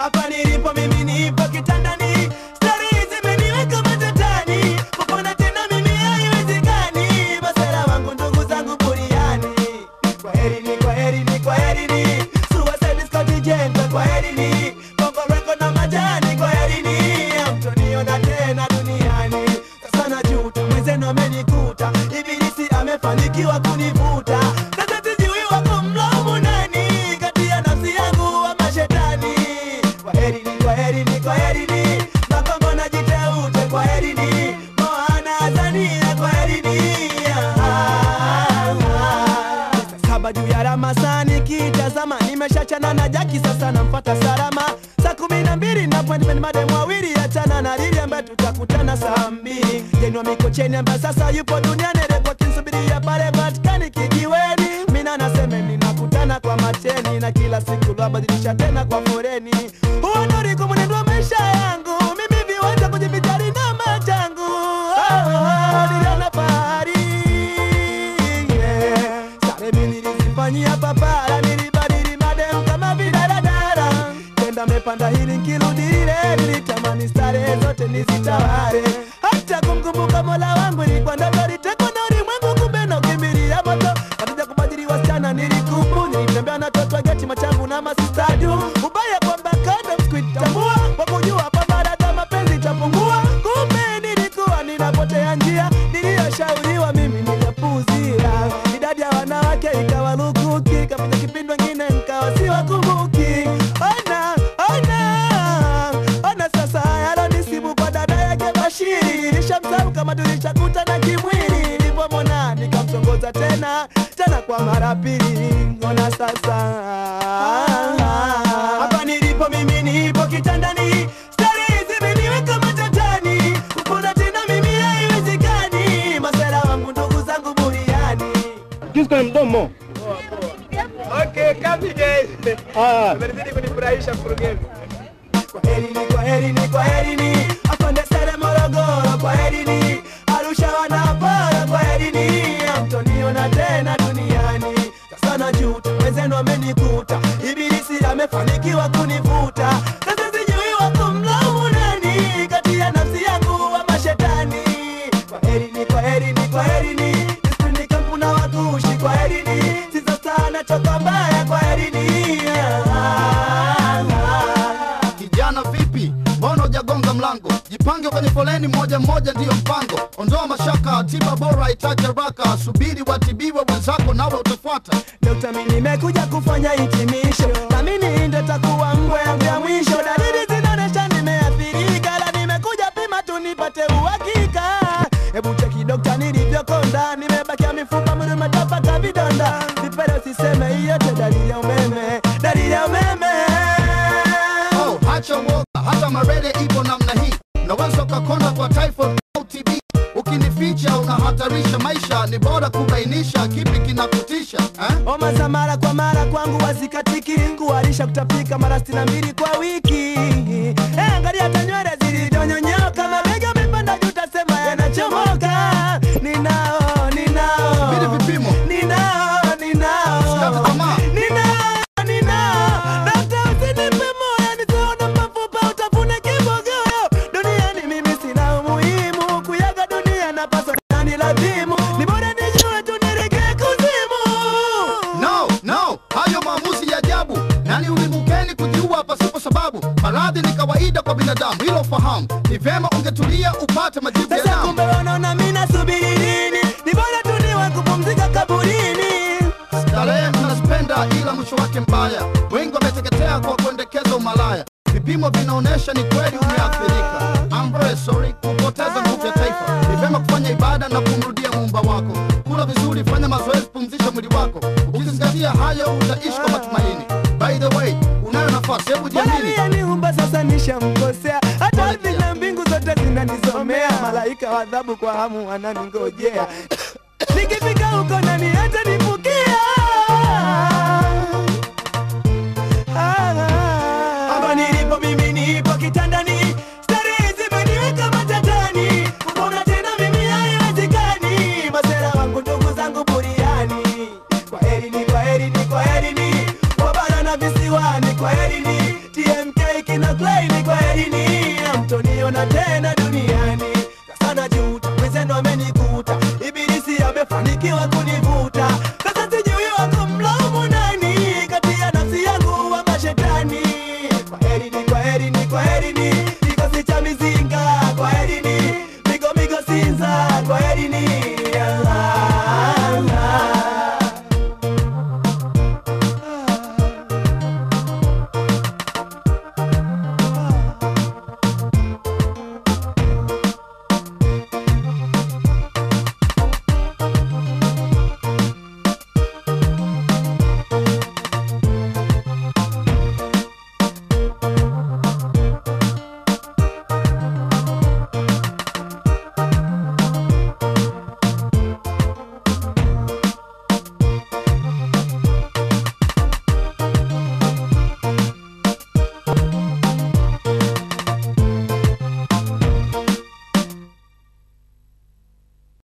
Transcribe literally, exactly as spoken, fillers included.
hapa nilipo mimi nipo kitandani. Stari zimeniweka matatani, kupona tena mimi haiwezekani. Masela wangu ndugu zangu buriani. Kwa heri ni, kwa heri ni, kwa heri ni. Suicide Squad Jenta, kwa heri ni. Bongo Record na majani, kwa heri ni. Hamtoniona tena duniani. Sasa najuta, mwenzenu amenikuta. Ibilisi amefanikiwa kunivuta. Sasa sijui wako mlaumu nani, kati ya nafsi yangu wa mashetani. Kwa heri ni, kwa heri ni, kwa heri ni. Makongo na jiteute, kwa heri ni. Moana Azania, kwa heri ni. Saba juu ya Ramasani kitazama, nimeshachana na Jaki sasa namfuata Salama. Saa kumi na mbili na appointment madem wawili, achana na Lili ambaye tutakutana saa mbili. Jenwa Mikocheni ambaye sasa yupo duniani, report nsubiria pale Vatikani kijiweni. Mina naseme ninakutana kwa mateni, na kila siku lwabadilisha tena kwa foreni. Huo ndo riko mwenendo maisha yangu, mimi viwanja kujivijari na machangu. Oh, oh, niliona fahari, yeah. Sare mimi nilizifanyia papara, nilibadili madem kama vidaradara. Tenda mepanda hili nkirudi lile, nilitamani stare zote nizitawale. Hata kumkumbuka Mola wangu ilikuwa ndoto, litekwa na ulimwengu kumbe na ukimbilia moto. Katika kubadili wasichana nilikubu, nilitembea na toto geti machangu na masistadu. Ubaya kwamba kanda msikuitambua, kwa kujua kwamba dada mapenzi itapungua. Kumbe nilikuwa ninapotea njia, niliyoshauriwa mimi nikapuuzia. Idadi ya wanawake ikawa lukuki, kapita kipindi wengine nikawa siwakumbuki. Ona, ona, ona sasa yalo nisibu kwa dada yake Bashiri. Nishamsahau kama tulishakutana kimwili, nilipomwona nikamtongoza tena, tena kwa mara pili. Ona sasa hapa nilipo mimi nipo kitandani. Stari zimeniweka matatani, kupona tena mimi haiwezekani. Masela wangu ndugu zangu buriani. Kisko mdomo. Okay, kapi guys. Ah, Mmeridhika kunifurahisha mkurugenzi. Kwa heri ni, kwa heri ni, kwa heri ni. Afande Sere Morogoro, kwa heri ni. Arusha wanapara, kwa heri ni. Hamtoniona tena duniani. Sasa najuta, wenzenu wamenikuta. Ibilisi amefanikiwa kunivuta. Sasa sijui wako mlaumu nani, kati ya nafsi yangu wa mashetani. Kwa heri ni, kwa heri ni, kwa heri ni. Nisipindi kampuna wakushi, kwa heri ni. Sisa sana choka mbaya, kwa heri ni. Kijana vipi? Mbona hujagonga mlango? Jipange kwenye foleni moja moja ndiyo mpango. Ondoa mashaka, tiba bora itaje haraka. Subiri watibiwe wenzako nawe utafuata. Dokta mimi nimekuja kufanya hitimisho, na mimi ndio takuwa ngwe yangu ya mwisho. Dalili zinaonesha nimeathirika, la nimekuja pima tu nipate uhakika. Hebu cheki dokta nilivyokonda, nimebakia mifupa mwili umetapaka vidonda. Vipele usiseme hiyo te dalili ya umeme, dalili ya umeme. Oh, hacha woga, hata marele ipo namna hii. Unaweza ukakonda kwa typhoid au T B. Ukinificha unahatarisha maisha, ni bora kubainisha kipi kinakutisha, eh? Homa za mara kwa mara kwangu wazikatiki, kuharisha kutapika mara sitini na mbili kwa wiki. Eh, angalia hata nywele zilizonyonyoka, mabega yamepanda juu utasema yanachomoka. Ninao, ninao. Bidi vipimo. Ninao, ninao. Usikate tamaa. Ninao, ninao. Dokta usinipe moyo, nisione mafupa utafune kibogoyo. Duniani mimi sina umuhimu, kuyaga dunia napaswa nani lazimu. Ni bora nijue tu niregee kuzimu. No, no, hayo maamuzi ya ajabu. Nani ulimukeni kujiua pasipo sababu? Maradhi ni kawaida kwa binadamu, hilo fahamu. Ni vema ungetulia upate majibu ya Sasa damu. kumbe wanaona mimi nasubiri nini? Ni bora tu niwe kupumzika kaburini. Starehe mnazipenda ila mwisho wake mbaya. Wengi wameteketea kwa kuendekeza umalaya. Vipimo vinaonesha ni kweli umeathirika. I'm very sorry kupoteza nguvu ya taifa. Ni vema kufanya ibada na kumrudia muumba wako. Kula vizuri, fanya mazoezi, pumzisha mwili wako. Ukizingatia hayo utaishi kwa matumaini. By the way, unayo nafasi, hebu jiamini. Bwana niumba sasa nishamkosea. Hata ardhi na mbingu zote zinanisomea. Malaika wa adhabu kwa hamu wananingojea. Nikifika huko nani hata nifukia. Hapa nilipo mimi nipo kitandani. Stari zimeniweka matatani, kupona tena mimi haiwezekani. Masela wangu ndugu zangu buriani. Kwa heri ni, kwa heri ni, kwa heri ni. Wabara na visiwani, kwa heri ni. T M K Clay ni kwa elini, mtoniona tena